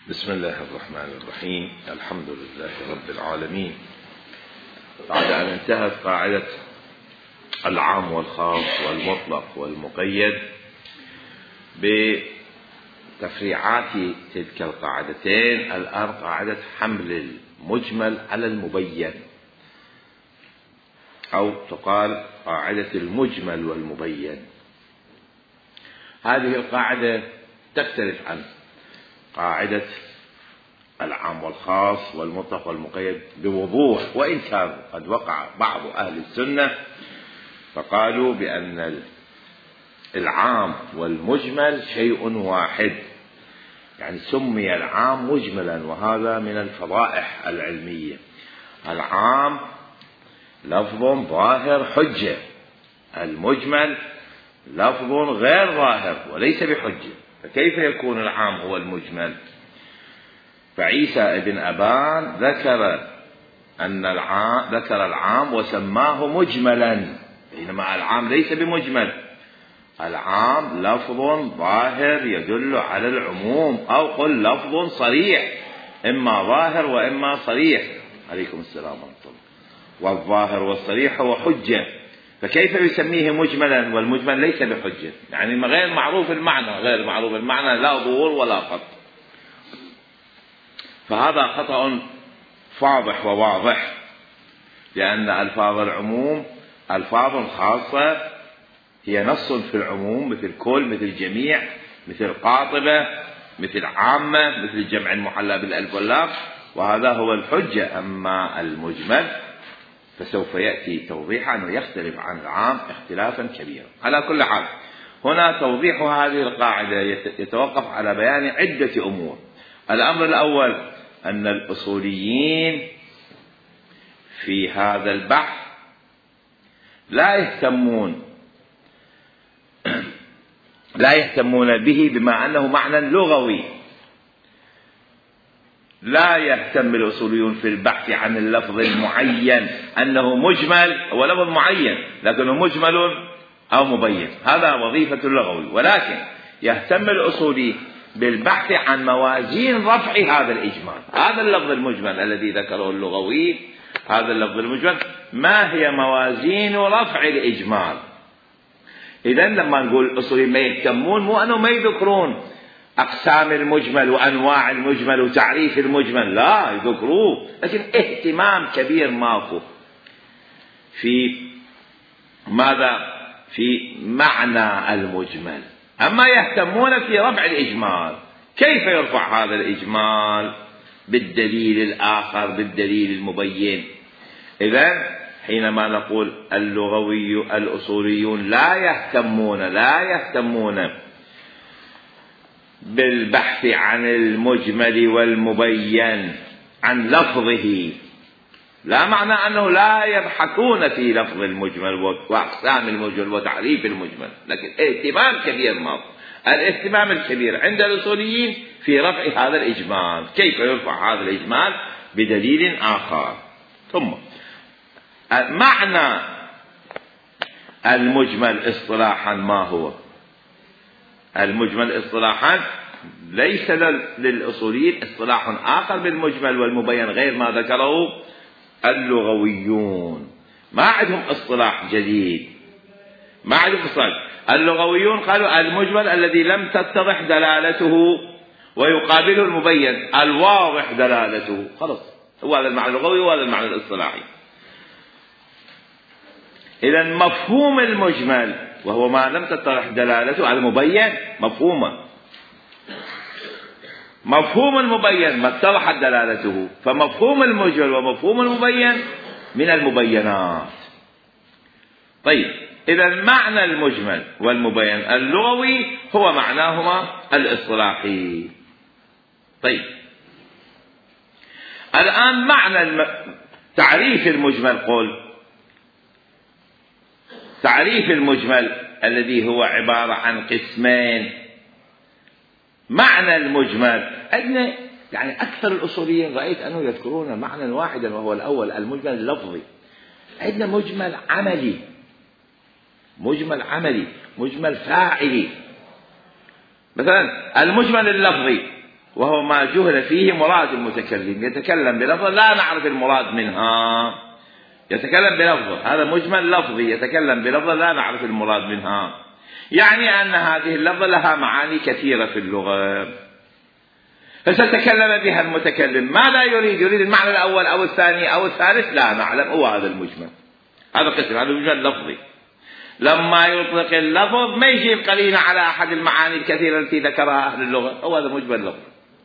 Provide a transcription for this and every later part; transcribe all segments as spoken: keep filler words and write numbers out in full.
بسم الله الرحمن الرحيم. الحمد لله رب العالمين. بعد أن انتهت قاعدة العام والخاص والمطلق والمقيد بتفريعات تلك القاعدتين، الآن قاعدة حمل المجمل على المبين، أو تقال قاعدة المجمل والمبين. هذه القاعدة تختلف عن قاعدة العام والخاص والمطلق والمقيد بوضوح، وإن كان قد وقع بعض أهل السنة فقالوا بأن العام والمجمل شيء واحد، يعني سمي العام مجملا، وهذا من الفضائح العلمية. العام لفظ ظاهر حجة، المجمل لفظ غير ظاهر وليس بحجة، فكيف يكون العام هو المجمل؟ فعيسى ابن أبان ذكر أن العام ذكر العام وسماه مجملا، بينما العام ليس بمجمل. العام لفظ ظاهر يدل على العموم، أو قل لفظ صريح، إما ظاهر وإما صريح. عليكم السلام ورحمة الله. والظاهر والصريح هو حجة، فكيف يسميه مجملا والمجمل ليس بحجة؟ يعني غير معروف المعنى، غير معروف المعنى، لا ظهور ولا خط. فهذا خطأ فاضح وواضح، لأن ألفاظ العموم ألفاظ خاصة، هي نص في العموم، مثل كل، مثل جميع، مثل قاطبة، مثل عامة، مثل جمع محلى بالألف واللام، وهذا هو الحجة. أما المجمل فسوف يأتي توضيح أنه يختلف عن العام اختلافا كبيرا. على كل حال، هنا توضيح هذه القاعدة يتوقف على بيان عدة أمور. الأمر الأول أن الأصوليين في هذا البحث لا يهتمون لا يهتمون به بما أنه معنى لغوي. لا يهتم الأصوليون في البحث عن اللفظ المعين أنه مجمل، هو لفظ معين لكنه مجمل أو مبين، هذا وظيفة اللغوي. ولكن يهتم الأصولي بالبحث عن موازين رفع هذا الإجمال، هذا اللفظ المجمل الذي ذكره اللغوي، هذا اللفظ المجمل ما هي موازين رفع الإجمال. إذن لما نقول الأصوليين ما يهتمون، مو أنه ما يذكرون أقسام المجمل وأنواع المجمل وتعريف المجمل، لا يذكروه، لكن اهتمام كبير ماكو في ماذا؟ في معنى المجمل. أما يهتمون في رفع الإجمال، كيف يرفع هذا الإجمال؟ بالدليل الآخر، بالدليل المبين. إذن حينما نقول اللغوي الأصوليون لا يهتمون لا يهتمون بالبحث عن المجمل والمبين، عن لفظه، لا معنى أنه لا يبحثون في لفظ المجمل وأقسام المجمل وتعريف المجمل، لكن اهتمام كبير ما الاهتمام الكبير عند الأصوليين في رفع هذا الإجمال. كيف يرفع هذا الإجمال؟ بدليل آخر. ثم معنى المجمل اصطلاحا ما هو؟ المجمل اصطلاحا ليس للأصوليين اصطلاح آخر بالمجمل والمبين غير ما ذكره اللغويون، ما عندهم اصطلاح جديد، ما عندهم اصطلاح. اللغويون قالوا المجمل الذي لم تتضح دلالته ويقابله المبين الواضح دلالته، خلاص، هو هذا المعنى اللغوي وهذا المعنى الاصطلاحي. إذن مفهوم المجمل وهو ما لم تتضح دلالته على المبين مفهومه، مفهوم المبين ما اتضحت دلالته، فمفهوم المجمل ومفهوم المبين من المبينات. طيب، إذن معنى المجمل والمبين اللغوي هو معناهما الاصطلاحي. طيب، الآن معنى الم... تعريف المجمل، قول تعريف المجمل الذي هو عبارة عن قسمين. معنى المجمل أن يعني أكثر الأصوليين رأيت أنه يذكرون معنى واحدا، وهو الأول المجمل اللفظي. عندنا مجمل عملي، مجمل عملي، مجمل فاعلي. مثلا المجمل اللفظي وهو ما جهل فيه مراد المتكلم، يتكلم بلفظ لا نعرف المراد منها، يتكلم بلفظ، هذا مجمل لفظي، يتكلم بلفظ لا نعرف المراد منها، يعني أن هذه اللفظة لها معاني كثيرة في اللغة، فستكلم بها المتكلم، ماذا يريد؟ يريد المعنى الأول أو الثاني أو الثالث؟ لا نعلم، هو هذا المجمل، هذا قسم، هذا مجمل لفظي. لما يطلق اللفظ ما يجيب قرينة على أحد المعاني الكثيرة التي ذكرها أهل اللغة، هو هذا مجمل لفظي.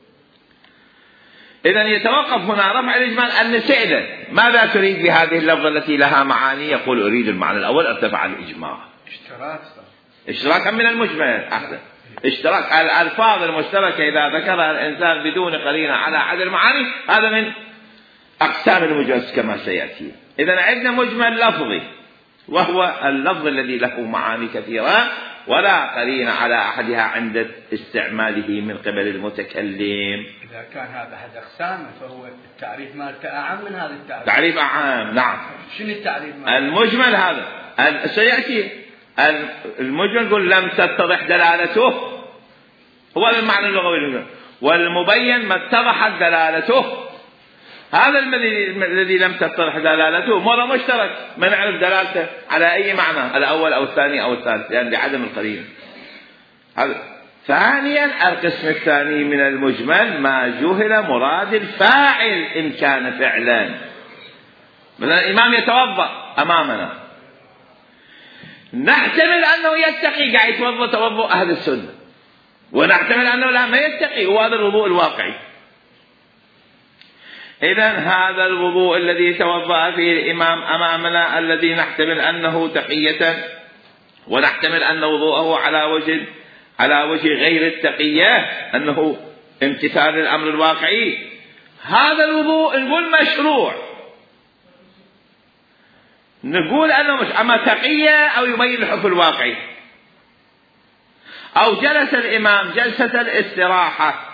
إذن يتوقف هنا رفع الإجمال أن نسأله ماذا تريد بهذه اللفظة التي لها معاني؟ يقول أريد المعنى الأول، ارتفع الإجمال. اشتراك اشتراكا من المجمل، أحسن، اشتراك الألفاظ المشتركة إذا ذكرها الإنسان بدون قرينة على أحد المعاني هذا من أقسام المجمل كما سيأتي. إذن عندنا مجمل لفظي وهو اللفظ الذي له معاني كثيرة ولا قرينة على أحدها عند استعماله من قبل المتكلم. إذا كان هذا أحد أقسامه فهو التعريف مالته أعم من هذا التعريف. تعريف أعم، نعم. شنو التعريف مالته؟ المجمل هذا سيأتي، المجمل يقول لم تتضح دلالته، هو المعنى اللغوي، والمبين ما اتضحت دلالته، هذا الذي لم تتضح دلالته مرة مشترك، ما نعرف دلالته على أي معنى، الأول أو الثاني أو الثالث، يعني لعدم القرينة. ثانيا القسم الثاني من المجمل ما جهل مراد الفاعل إن كان فعلا. مثلا الإمام يتوضأ أمامنا، نحتمل أنه يتقي، قاعد يتوضأ توضؤ أهل السنة، ونحتمل أنه لا ما يتقي، وهذا الوضوء الواقعي. إذن هذا الوضوء الذي توضأ فيه الإمام أمامنا الذي نحتمل أنه تقية ونحتمل أن وضوءه على وجه على وجه غير التقية، أنه امتثال الأمر الواقعي، هذا الوضوء نقول مشروع، نقول أنه مش أما تقية أو يبين الحكم الواقعي. أو جلس الإمام جلسة الاستراحة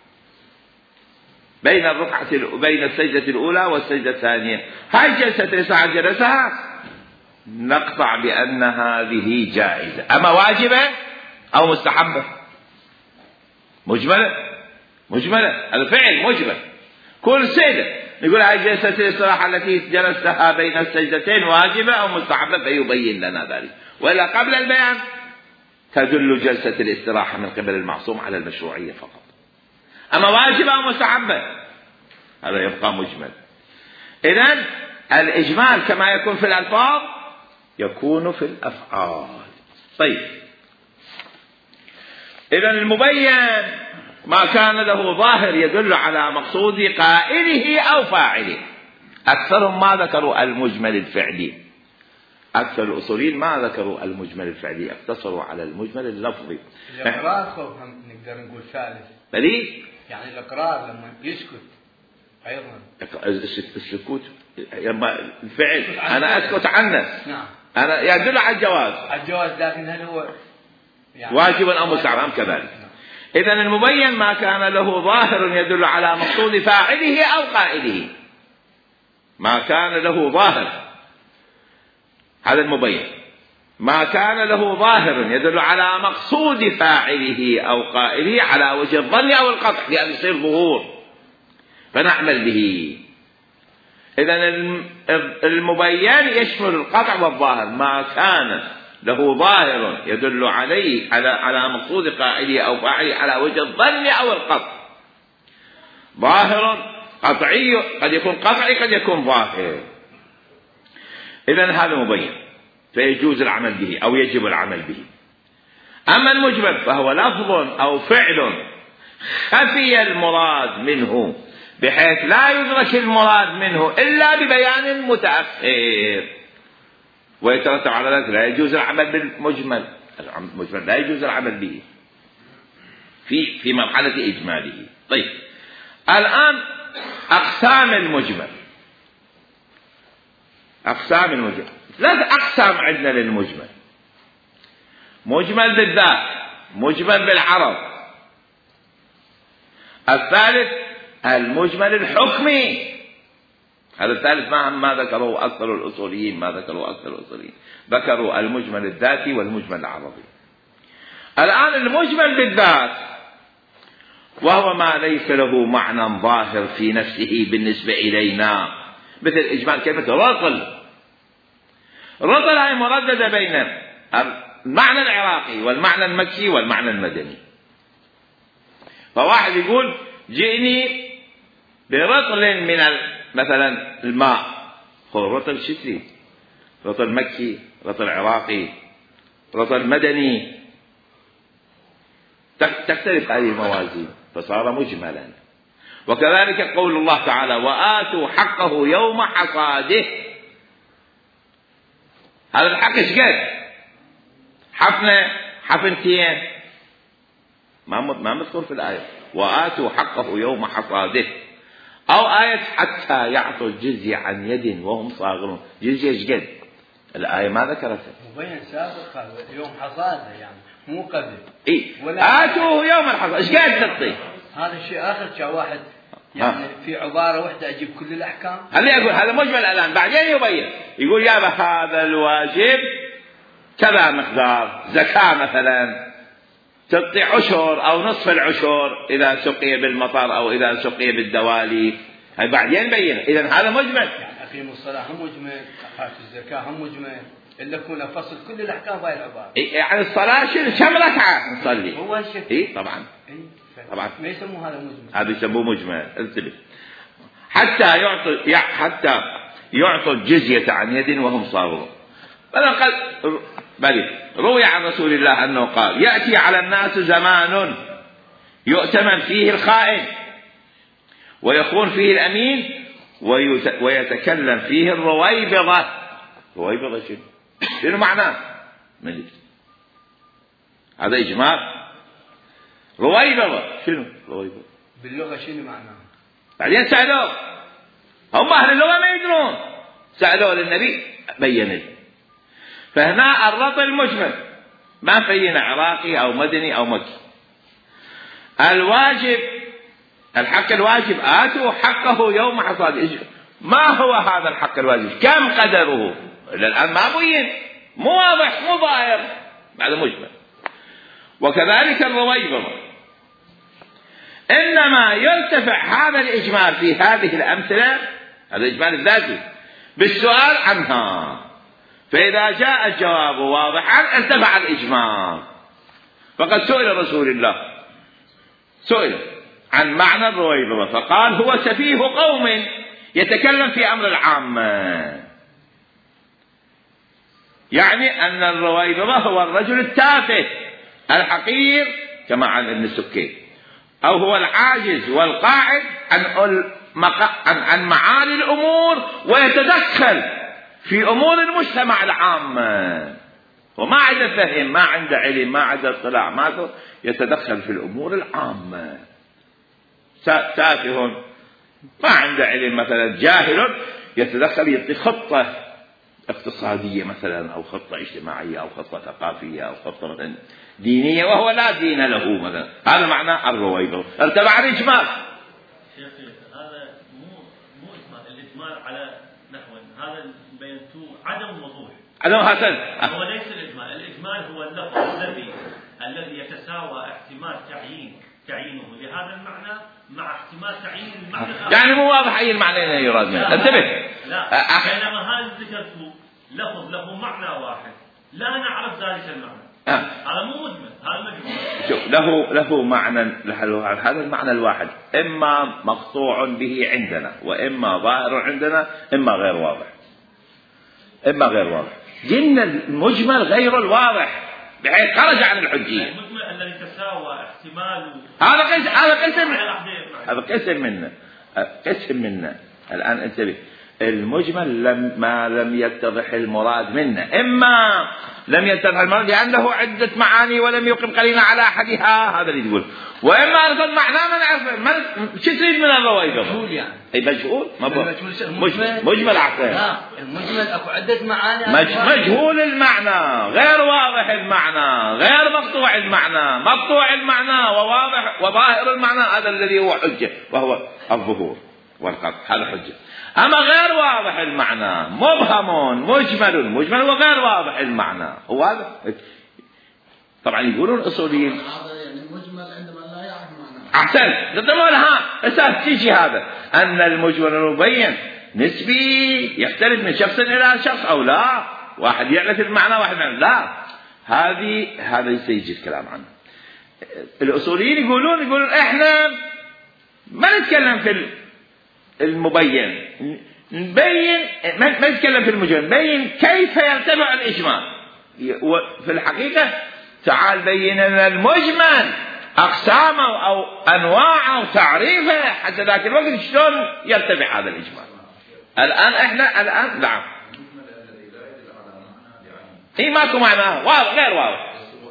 بين الركعة بين السجدة الأولى والسجدة الثانية، هاي جلسة الاستراحة جلسها نقطع بأن هذه جائزة، أما واجبة أو مستحبة؟ مجملة، مجملة، الفعل مجمل، كل سجدة نقول هاي جلسة الاستراحة التي جلستها بين السجدتين واجبة أو مستحبة، فيبين لنا ذلك، وإلا قبل البيان تدل جلسة الاستراحة من قبل المعصوم على المشروعية فقط، أما واجبة أو مستحبة هذا يبقى مجمل. إذن الإجمال كما يكون في الألفاظ يكون في الأفعال. طيب، إذن المبين ما كان له ظاهر يدل على مقصود قائله أو فاعله. أكثرهم ما ذكروا المجمل الفعلي، أكثر الأصوليين ما ذكروا المجمل الفعلي، اقتصروا على المجمل اللفظي. الإقرار هم نقدر نقول ثالث، بلي يعني الإقرار لما يسكت أيضا السكوت الفعل، أنا أسكت عنه، نعم، أنا يدل على الجواز، الجواز، لكن هل هو يعني واجب أو مستحب كذلك؟ إذن المبين ما كان له ظاهر يدل على مقصود فاعله أو قائله، ما كان له ظاهر، هذا المبين، ما كان له ظاهر يدل على مقصود فاعله أو قائله على وجه الظن أو القطع، لأن يصير ظهور فنعمل به. إذن المبين يشمل القطع والظاهر، ما كان له ظاهر يدل عليه على على مقصود قائله أو فاعله على وجه الظن أو القطع، ظاهر قطعي، قد يكون قطعي قد يكون ظاهر. إذن هذا مبين فيجوز العمل به أو يجب العمل به. أما المجمل فهو لفظ أو فعل خفي المراد منه بحيث لا يدرك المراد منه إلا ببيان متأخر، ويترتب على ذلك لا يجوز العمل بالمجمل، المجمل لا يجوز العمل به في في مرحلة إجماله. طيب، الآن أقسام المجمل، أقسام المجمل ثلاث أقسام عندنا للمجمل: مجمل بالذات، مجمل بالعرض، الثالث المجمل الحكمي. هذا الثالث ما ما ذكروا أكثر الأصوليين، ما ذكروا أكثر الأصوليين، ذكروا المجمل الذاتي والمجمل العرضي. الآن المجمل بالذات وهو ما ليس له معنى ظاهر في نفسه بالنسبة إلينا، مثل إجمال كلمة رطل. رطل هي مرددة بين المعنى العراقي والمعنى المكي والمعنى المدني. فواحد يقول جئني برطل من مثلا الماء، هو رطل شتري، رطل مكي، رطل عراقي، رطل مدني، تختلف هذه الموازين فصار مجملا. وكذلك قول الله تعالى وآتوا حقه يوم حصاده. هذا الحق ايش قد؟ حفنة حفنتين ما ما مذكور في الآية. وآتوا حقه يوم حصاده، أو آية حتى يعطوا الجزية عن يد وهم صاغرون. جزية ايش قد؟ الآية ما ذكرتها. مبين سابق يوم حصاده يعني مو قبل. إيه آتوه يوم الحصاد ايش قاعد تعطي؟ هذا الشيء آخر كان واحد يعني في عبارة واحدة أجيب كل الأحكام. هل يقول هذا مجمل الآن بعدين يبين يقول يا هذا الواجب كذا مقدار زكاة مثلا تعطي عشر أو نصف العشر إذا سقي بالمطر أو إذا سقي بالدوالي. هاي بعدين بين. إذا هذا مجمل. يعني أقيم الصلاة هم مجمل، أخاف الزكاة هم مجمل، إلا كنا فصل كل الأحكام بهاي العبارة. يعني الصلاة كم ركعة نصلي؟ هو الشيء. إيه طبعا. إيه طبعا. ما يسموه هذا مجمل. هذا يسموه مجمل. انتبه. حتى يعطوا حتى يعطوا الجزية عن يد وهم صاغرون. قال بل روي عن رسول الله أنه قال يأتي على الناس زمان يؤتمن فيه الخائن ويخون فيه الأمين ويتكلم فيه الرويبضة. رويبضة شنو؟ شنو معناه؟ هذا إجمال. رويبضة شنو؟ رويبضة باللغة شنو معناه؟ بعدين سألوه هم أهل اللغة ما يدرون، سألوه للنبي بين له. فهنا الرطل المجمل ما فينا عراقي أو مدني أو مكي. الواجب الحق الواجب آتوا حقه يوم حصاد. ما هو هذا الحق الواجب؟ كم قدره؟ إلى الآن ما بين، مو واضح مو ظاهر، بعد مجمل. وكذلك الرويبضة إنما يرتفع هذا الإجمال في هذه الأمثلة، هذا الإجمال الذاتي، بالسؤال عنها. فإذا جاء الجواب واضحا ارتفع الإجمال. فقد سئل رسول الله سئل عن معنى الرويبضة فقال هو سفيه قوم يتكلم في أمر العامة. يعني أن الرويبضة هو الرجل التافه الحقير كما عن ابن السكين، أو هو العاجز والقاعد عن عن معاني الأمور ويتدخل في أمور المجتمع العامة، وما عنده فهم، ما عنده علم، ما عنده اطلاع، ما يتدخل في الأمور العامة. تافه ما عنده علم مثلا، جاهل يتدخل يعطي خطة اقتصادية مثلا أو خطة اجتماعية أو خطة ثقافية أو خطة مثلا دينية وهو لا دين له مثلا. هذا معنى الرويبضة. ارتفع الإجمال. شيخي هذا مو مو إجمال، الإجمال على نحو هذا بينتو عدم وضوح. عدم حسن. هو ليس الإجمال، الإجمال هو اللفظ الذي الذي يتساوى احتمال تعيين تعيينه لهذا المعنى مع احتمال تعيين المعنى الآخر. يعني مو واضح أي المعنى يراد منه. انتبه. لا بينما هذا ذكرته لفظ له معنى واحد لا نعرف ذلك المعنى. آه. هذا مو مجمل، هذا مجمل. شوف له له معنى، له هذا المعنى الواحد إما مقطوع به عندنا وإما ظاهر عندنا، إما غير واضح، إما غير واضح. جن المجمل غير الواضح بحيث خرج عن الحجية. المجمل الذي تساوى احتمال هذا قسم هذا قسم هذا قسم منا قسم منا الآن انتبه. المجمل لم ما لم يتضح المراد منه، إما لم يتضح المراد لأنه عدة معاني ولم يقم قرينة على أحدها، هذا اللي يقول، وإما أرسل معناه ما نعرف من شو تريد من الرويبضة. مجهول يعني. أي مجهول ما هو مجمل مجمل عقل. لا المجمل أكو عدة معاني. مج... مجهول المعنى، غير واضح المعنى، غير مقطوع المعنى، مقطوع المعنى وواضح وظاهر المعنى، هذا الذي هو حجة وهو الظهور والقطع، هذا حجة. أما غير واضح المعنى مبهم مجمل، مجمل وغير واضح المعنى هو هذا. طبعا يقولون الأصوليين هذا يعني مجمل عندما لا يعرف أحسن ضمنها أساس تيجي هذا أن المجمل المبين نسبي يختلف من شخص إلى شخص أو لا، واحد يعرف المعنى واحد معنى لا. هذه هذا سيجي الكلام عنه. الأصوليين يقولون يقولون إحنا ما نتكلم في المبين، نبين ما نتكلم في المجمل، نبين كيف يرتفع الإجمال. في الحقيقة تعال بين لنا المجمل أقسامه أو أنواعه وتعريفه حتى ذاك الوقت شلون يرتفع هذا الإجمال. الآن إحنا الآن نعم إيه ماكو معنى واضح غير واضح،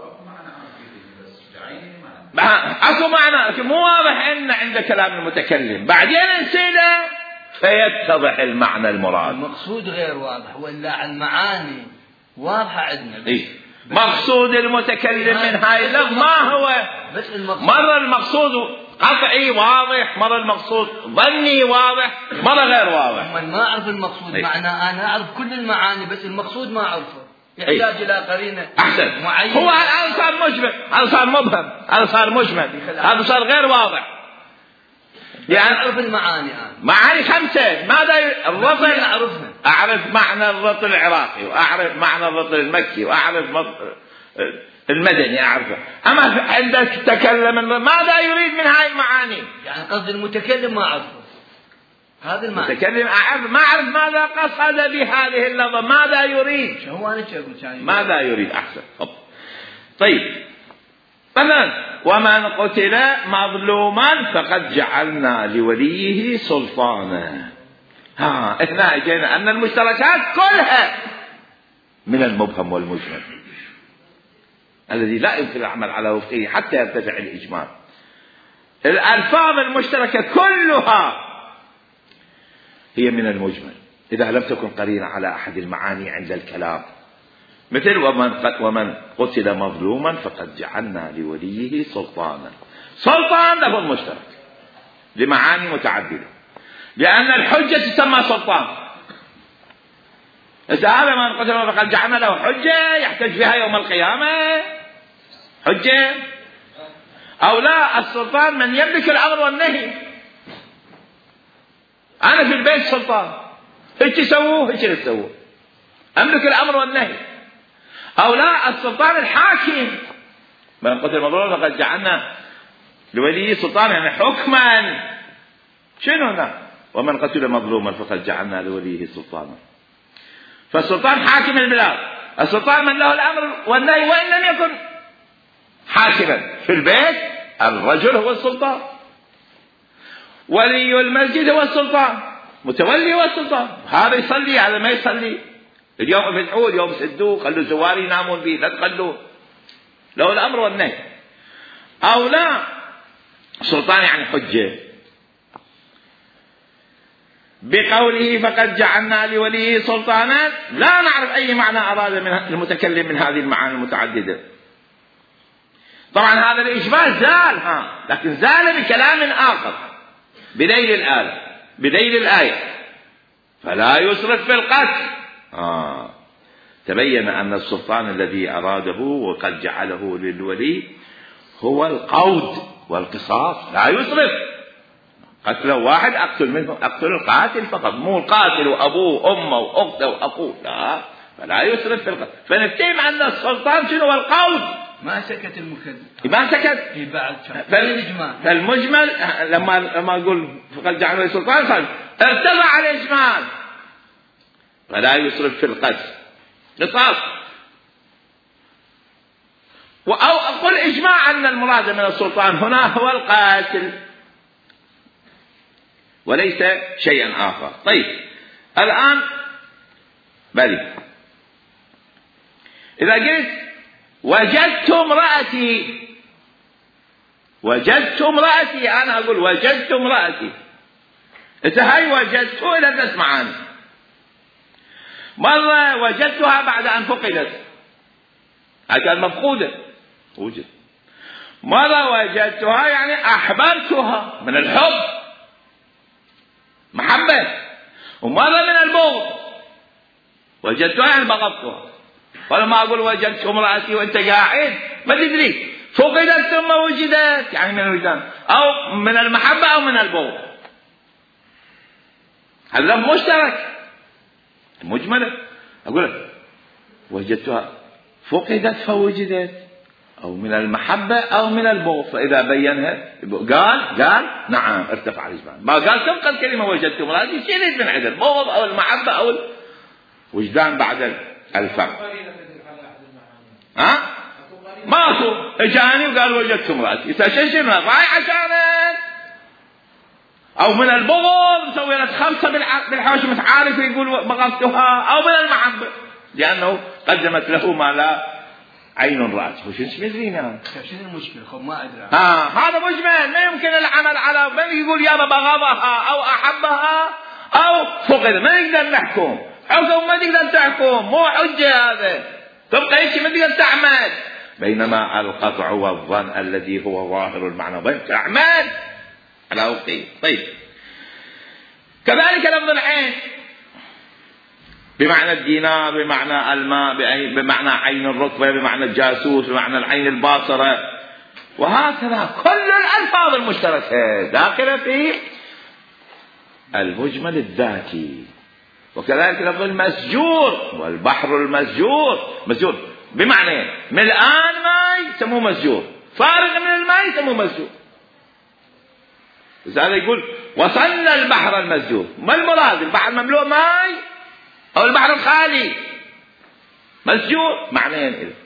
اكو معنى لكن مو واضح ان عند كلام المتكلم، بعدين نسيله فيتضح المعنى المراد. المقصود غير واضح ولا المعاني واضحة عندنا. إيه؟ مقصود المتكلم من هاي اللفظ ما هو بس المقصود. مرة المقصود قطعي واضح، مرة المقصود ظني واضح، مرة غير واضح. ما أعرف المقصود. إيه؟ معناه أنا أعرف كل المعاني بس المقصود ما أعرفه، يحتاج إيه؟ إلى قرينة أحسن. معينة. هو الآن صار مجمل، هذا صار مبهم، هذا صار مجمل، هذا صار غير واضح. يعني أعرف المعاني أنا. معاني خمسة. ماذا الرطل؟ أعرفها. أعرف معنى الرطل العراقي، وأعرف معنى الرطل المكي، وأعرف المدني أعرفه. أما عندك تكلم ماذا يريد من هاي المعاني؟ يعني قصد المتكلم ما أعرفه. هذا المعنى. المتكلم أعرف ما أعرف ماذا قصد بهذه اللفظة، ماذا يريد؟ شو هو أنا شو أقول؟ ماذا يريد؟ أحسن. طيب مثلا ومن قتل مظلوما فقد جعلنا لوليه سلطانا. ها احنا اجينا ان المشتركات كلها من المبهم والمجمل الذي لا يمكن العمل على وفقه حتى يرتفع الاجمال. الالفاظ المشتركه كلها هي من المجمل اذا لم تكن قرينه على احد المعاني عند الكلام، مثل ومن ومن قتل مظلوما فقد جعلنا لوليه سلطانا. سلطان له المشترك لمعاني متعدده، لأن الحجة تسمى سلطان. إذا هذا من قتل فقد جعلنا له حجة يحتج فيها يوم القيامة حجة، أو لا السلطان من يملك الأمر والنهي. أنا في البيت سلطان، هيك تسووه هيك تسووه، أملك الأمر والنهي. أو لا السلطان الحاكم، من قتل مظلوما فقد جعلنا لوليه سلطان يعني حكما. شنو هنا؟ ومن قتل مظلوما فقد جعلنا لوليه سلطانا. فالسلطان حاكم البلاد، السلطان من له الأمر والنهي وإن لم يكن حاكما. في البيت الرجل هو السلطان، ولي المسجد هو السلطان، متولي هو السلطان. هذا يصلي هذا ما يصلي، اليوم فتحوه اليوم سدوه، خلوا الزوار ينامون به، لا تخلوه، له الأمر والنهي. أو لا سلطان يعني حجة. بقوله فقد جعلنا لوليه سلطانا لا نعرف أي معنى أراد من المتكلم من هذه المعاني المتعددة. طبعا هذا الإجمال زال، ها لكن زال بكلام آخر بدليل الآية بدليل الآية فلا يسرف في القتل. آه. تبين أن السلطان الذي أراده وقد جعله للولي هو القود والقصاص، لا يسرف. قتل واحد أقتل منه أقتل القاتل فقط، مو القاتل وأبوه أمه وأخته وأخوه، لا، فلا يسرف في القتل. فنفتهم أن السلطان شنو هو القود. ما سكت المكلم، ما سكت في بعد فالمجمل. فالمجمل لما لما أقول فقد جعله السلطان قال ارتفع الإجمال فلا يسرف في القتل قصاص. أو أقول إجماع أن المراد من السلطان هنا هو القاتل وليس شيئا آخر. طيب الآن بلي إذا قلت وجدت امرأتي، وجدت امرأتي، أنا أقول وجدت امرأتي، إذا هاي وجدت إلى تسمعان. مرة وجدتها بعد أن فقدت، كانت مفقودة وجد. مرة وجدتها يعني أحببتها من الحب محبة، ومرة من البغض وجدتها يعني بغضتها. فلما أقول وجدت امرأتي وأنت قاعد ما تدري، فقدت ثم وجدت، يعني من الوجدان أو من المحبة أو من البغض. هذا لفظ مشترك مجملة. أقول لك وجدتها فقدت فوجدت، أو من المحبة أو من البغض، فإذا بينها قال قال نعم ارتفع الإجمال. ما قال تبقى الكلمة وجدت مرادي شيلت من عدد البغض أو المحبة أو الوجدان بعد الفرق. ها؟ ماكو. اجاني وقال وجدت مراتي، يستشجن رايح عشانك. او من البغض سوي لك خمسه بالحوش مش عارف يقول بغضتها، او من المحبه لانه قدمت له ما لا عين رأت. وش مدرين انا شنو المشكله؟ خب ما ادري. ها هذا مجمل، ما يمكن العمل على من يقول يا بغضها او احبها او فقد، ما نقدر نحكم حكم، ما تقدر تحكم، مو حجه هذا، تبقى ايش ما تقدر تعمل. بينما القطع والظن الذي هو ظاهر المعنى وين تعمل على وقته. طيب كذلك لفظ العين بمعنى الدينار، بمعنى الماء، بمعنى عين الركبة، بمعنى الجاسوس، بمعنى العين الباصرة، وهكذا كل الألفاظ المشتركة داخلة في المجمل الذاتي. وكذلك لفظ المسجور والبحر المسجور، مسجور بمعنى ملآن ماء يسموه مسجور، فارغ من الماء يسموه مسجور. هذا يقول وصلنا البحر المسجور، ما المراد؟ البحر مملوء ماء أو البحر الخالي؟ مسجور معنيين إذا.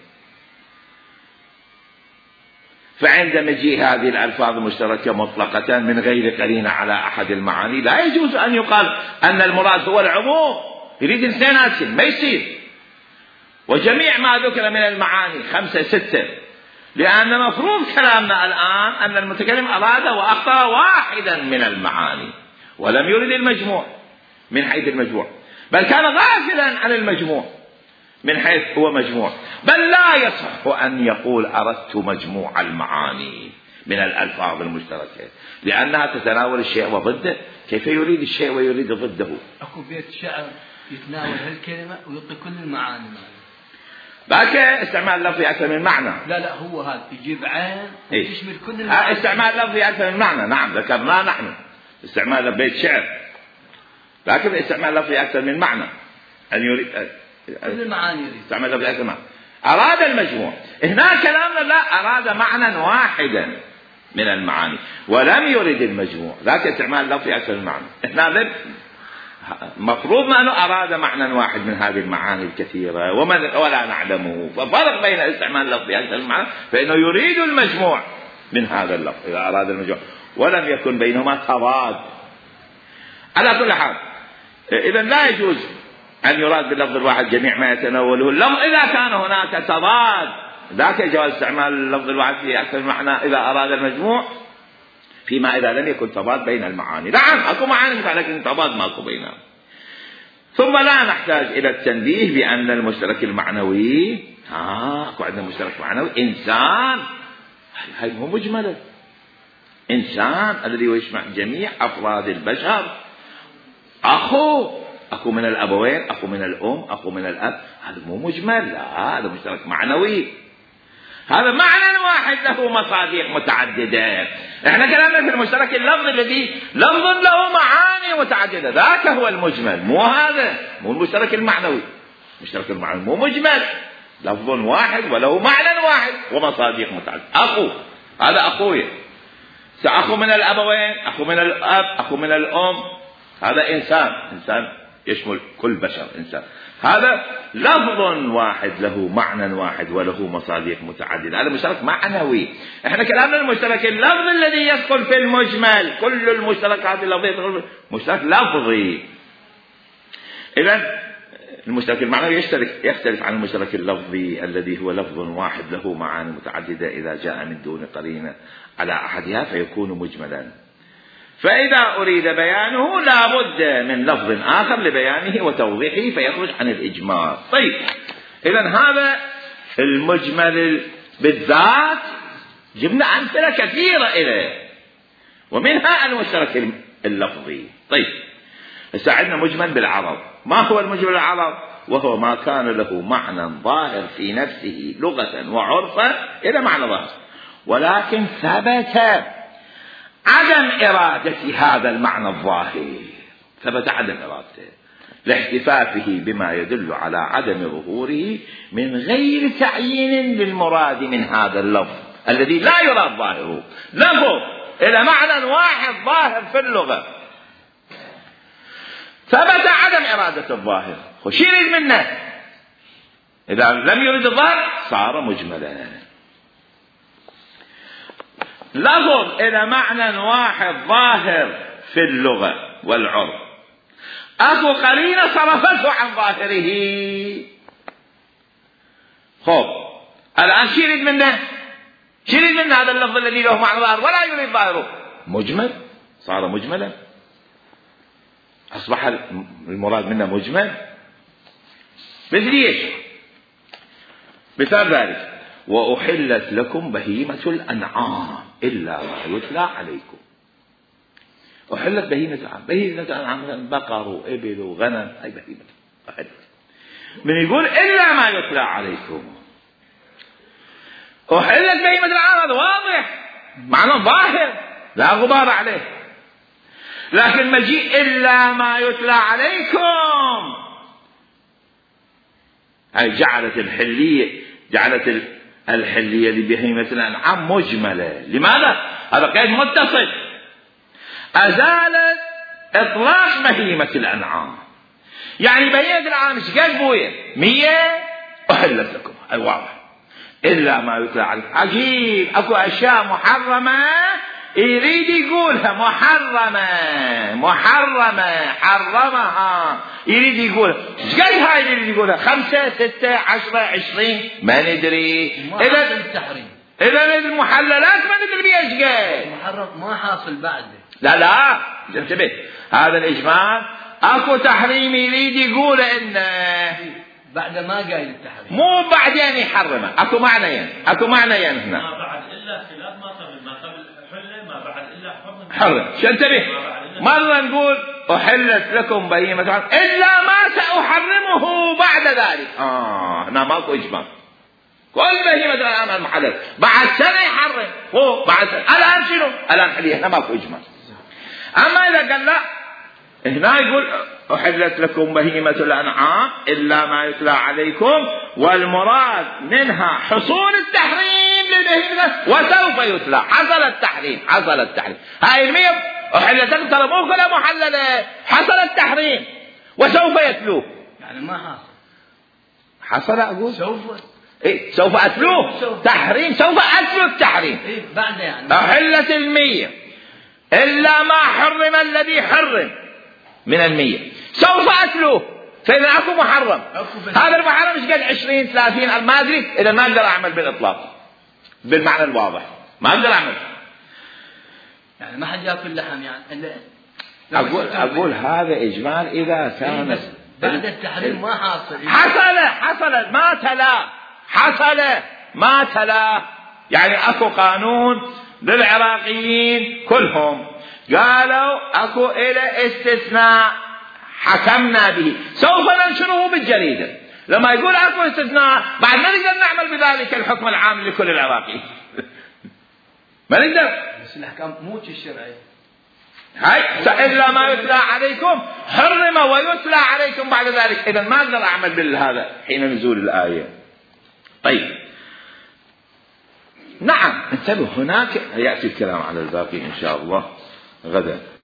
فعند مجيء هذه الألفاظ المشتركة مطلقة من غير قرينة على أحد المعاني لا يجوز أن يقال أن المراد هو العموم يريد اثنينات، ما يصير. وجميع ما ذكر من المعاني خمسة ستة، لأن مفروض كلامنا الآن أن المتكلم أراد وأخطأ واحدا من المعاني ولم يرد المجموع من حيث المجموع، بل كان غافلا عن المجموع من حيث هو مجموع. بل لا يصح أن يقول أردت مجموع المعاني من الألفاظ المشتركة، لأنها تتناول الشيء وضده. كيف يريد الشيء ويريد ضده؟ أكو بيت شعر يتناول هالكلمة ويعطي كل المعاني. باك استعمال لفظي أكثر من معنى. لا لا هو هذا يجيب عين ويشمل إيه؟ كل المعاني. استعمال لفظي أكثر من معنى، نعم ذكرناه نحن استعمال بيت شعر، لكن استعمال لفظي أكثر من معنى أن يريد كل المعاني يريد استعمال لفظي أكثر من معنى. أراد المجموع. هنا كلامنا لا، أراد معنى واحدا من المعاني ولم يرد المجموع، ذاك استعمال لفظي أكثر من معنى. هنا مفروض ما أنه أراد معنى واحد من هذه المعاني الكثيرة وما ولا نعلمه، ففرق بين استعمال لفظي أكثر من معنى فإنه يريد المجموع من هذا اللفظ إذا أراد المجموع، ولم يكن بينهما تضاد. على كل حال إذا لا يجوز أن يراد باللفظ الواحد جميع ما يتناوله اللفظ إذا كان هناك تضاد، ذاك جواز استعمال اللفظ الواحد في أكثر من معنى إذا أراد المجموع، فيما إذا لم يكن تضاد بين المعاني. نعم أكو معاني لكن تضاد ماكو بينها. ثم لا نحتاج إلى التنبيه بأن المشترك المعنوي ها أكو عندنا مشترك معنوي إنسان، هاي مو مجملة، إنسان الذي يجمع جميع أفراد البشر، أخو أخو من الأبوين، أخو من الأم، أخو من الأب، هذا مو مجمل، لا هذا مشترك معنوي، هذا معنى واحد له مصادق متعددة. احنا كلامنا في المشترك اللفظ الذي لفظ له معاني متعددة، ذاك هو المجمل، مو هذا، مو المشترك المعنوي. المشترك المعنوي مو مجمل، لفظ واحد وله معنى واحد ومصادق متعددة. أخو هذا أخوي، أخو من الأبوين، أخو من الأب، أخو من الأم، هذا إنسان، إنسان يشمل كل بشر إنسان. هذا لفظ واحد له معنى واحد وله مصادق متعددة، هذا مشترك معنوي. احنا كلامنا المشترك اللفظ الذي يدخل في المجمل، كل المشتركات اللفظية تدخل مشترك لفظي. إذن المشترك المعنوي يشترك يختلف عن المشترك اللفظي الذي هو لفظ واحد له معاني متعددة إذا جاء من دون قرينة على أحدها فيكون مجملا. فإذا أريد بيانه لا بد من لفظ آخر لبيانه وتوضيحه فيخرج عن الإجمال. طيب إذن هذا المجمل بالذات جبنا أمثلة كثيرة إليه ومنها المشترك اللفظي. طيب ساعدنا مجمل بالعرض. ما هو المجمل بالعرض؟ وهو ما كان له معنى ظاهر في نفسه لغة وعرفا إلى معنى ظاهر، ولكن ثبت عدم إرادة هذا المعنى الظاهر، ثبت عدم إرادته لاحتفافه بما يدل على عدم ظهوره من غير تعيين للمراد من هذا اللفظ الذي لا يراد ظاهره، لفظ إلى معنى واحد ظاهر في اللغة، ثبت عدم إرادة الظاهر. وش يريد منه؟ إذا لم يرد الظاهر صار مجملا. لفظ إلى معنى واحد ظاهر في اللغة والعرف، أكو قرينة صرفته عن ظاهره. خب الآن شو يريد منه؟ شو يريد منه هذا اللفظ الذي له معنى ظاهر ولا يريد ظاهره؟ مجمل، صار مجملا، أصبح المراد منه مجمل. مثل ايش؟ مثال ذلك: وأحلت لكم بهيمة الأنعام إلا ما يتلى عليكم. أحلت بهيمة الأنعام، بهيمة الأنعام بقر وإبل وغنم، أي بهيمة أحلت. من يقول إلا ما يتلى عليكم، أحلت بهيمة الأنعام، هذا واضح معنى ظاهر لا غبار عليه. لكن مجيء إلا ما يتلى عليكم، أي جعلت الحلية جعلت الحلية لبهيمة الأنعام مجملة. لماذا؟ هذا قيد متصل، أزالت إطلاق بهيمة الأنعام. يعني بهيمة الأنعام مش قد بوية مية أحلت لكم، أي واضح. إلا ما يتلى عليكم، عجيب، أكو أشياء محرمة يريد يقولها محرمة محرمة حرمها، يريد يقولها. ايش قال هاي يريد يقولها؟ خمسة ستة عشرة عشرين ما ندري. إذا التحريم، إذا المحللات ما ندري ايش قال. محرم ما حاصل بعده. لا لا انتبه، هذا الإجمال أكو تحريم يريد يقول إنه بعد ما قال التحريم، مو بعدين يحرمه. أكو معنيين، أكو معنيين هنا. ما بعد إلا خلاف ما قبل، ما قبل حل، ما بعد إلا حرم. حرم، شو انتبه، مرة نقول أحلت لكم بهيمة الأنعام إلا ما سأحرمه بعد ذلك. آه هنا ماكو إجمال، كل بهيمة الأنعام المحلل بعد سنة يحرم، هو بعد سنة. الآن شنو؟ الآن حليه، هنا ماكو إجمال. أما إذا قال لا، هنا يقول أحلت لكم بهيمة الأنعام إلا ما يتلى عليكم، والمراد منها حصول التحريم للبهيمة وسوف يتلى. حصل التحريم، حصل التحريم. هاي المية أحلت لكم ترى مو كلها محللة، حصل التحريم وسوف يتلوه. يعني ما حصل، حصل أقول سوف إيه سوف أتلوه سوف. تحريم، سوف أتلو التحريم. إيه بعد يعني أحلت المية إلا ما حرم الذي حرم من المية، سوف أتلوه. فإذا أكو محرم، هذا المحرم مش قد عشرين ثلاثين ما أدري، إذا ما أقدر أعمل بالإطلاق بالمعنى الواضح، ما أقدر أعمل. يعني ما حد يأكل لحم يعني. أقول أقول هذا إجمال إذا كان بعد التحريم ما حاصل. حصل حصل ما تلا، حصل ما تلا. يعني أكو قانون للعراقيين كلهم قالوا أكو إلى استثناء حكمنا به، سوف ننشره بالجريدة. لما يقول أكو استثناء بعد ما نقدر نعمل بذلك الحكم العام لكل العراقيين. ما نقدر، بس الأحكام مو الشرعية. هاي إلا ما يتلى عليكم حرم ويتلى عليكم بعد ذلك. إذا ما أقدر أعمل بالهذا حين نزول الآية. طيب نعم انتبه، هناك يأتي الكلام على الباقي إن شاء الله غدا.